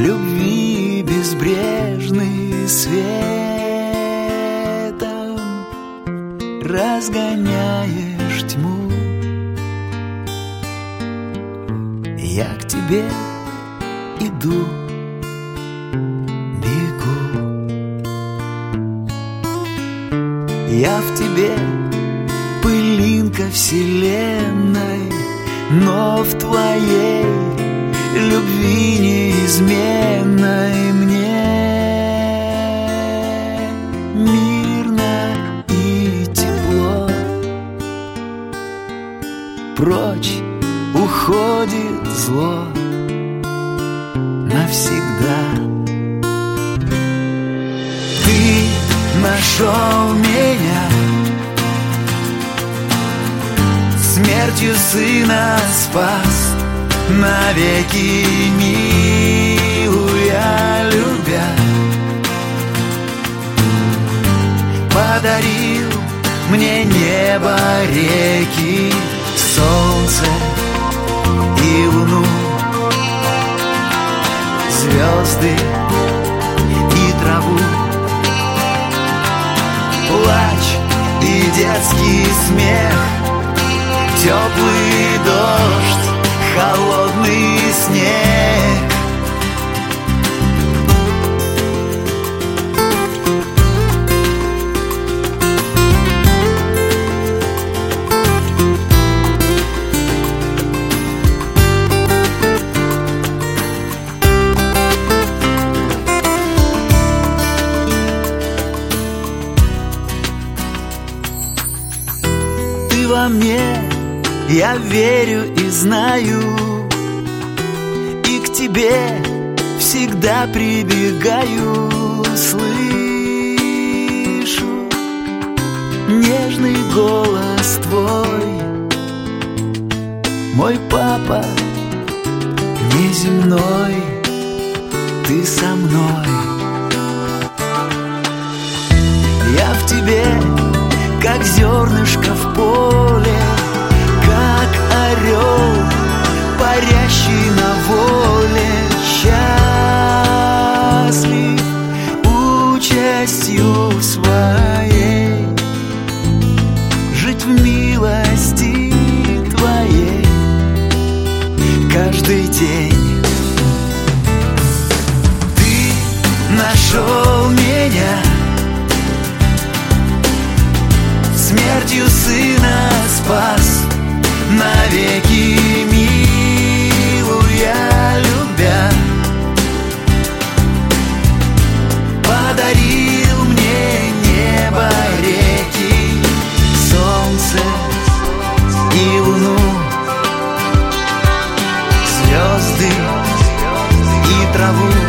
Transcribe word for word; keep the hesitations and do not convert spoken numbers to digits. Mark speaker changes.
Speaker 1: любви безбрежный светом разгоняешь тьму. Я к тебе иду, бегу. Я в тебе пылинка вселенной, но в твоей любви неизменной мне мирно и тепло. Прочь уходит зло навсегда. Ты нашел меня, смертью сына спас, навеки милуя, любя, подарил мне небо, реки, солнце и луну, звезды и траву, плач и детский смех, теплый дождь, холодный снег. Ты во мне, я верю и знаю, и к тебе всегда прибегаю. Слышу нежный голос твой, мой папа неземной, ты со мной. Я в тебе, как зернышко в поле, как орел, парящий на воле, счастлив участью своей, жить в милости твоей каждый день. Ты нашел меня, смертью сына спас, навеки милуя, любя, подарил мне небо, реки, солнце и луну, звезды и траву,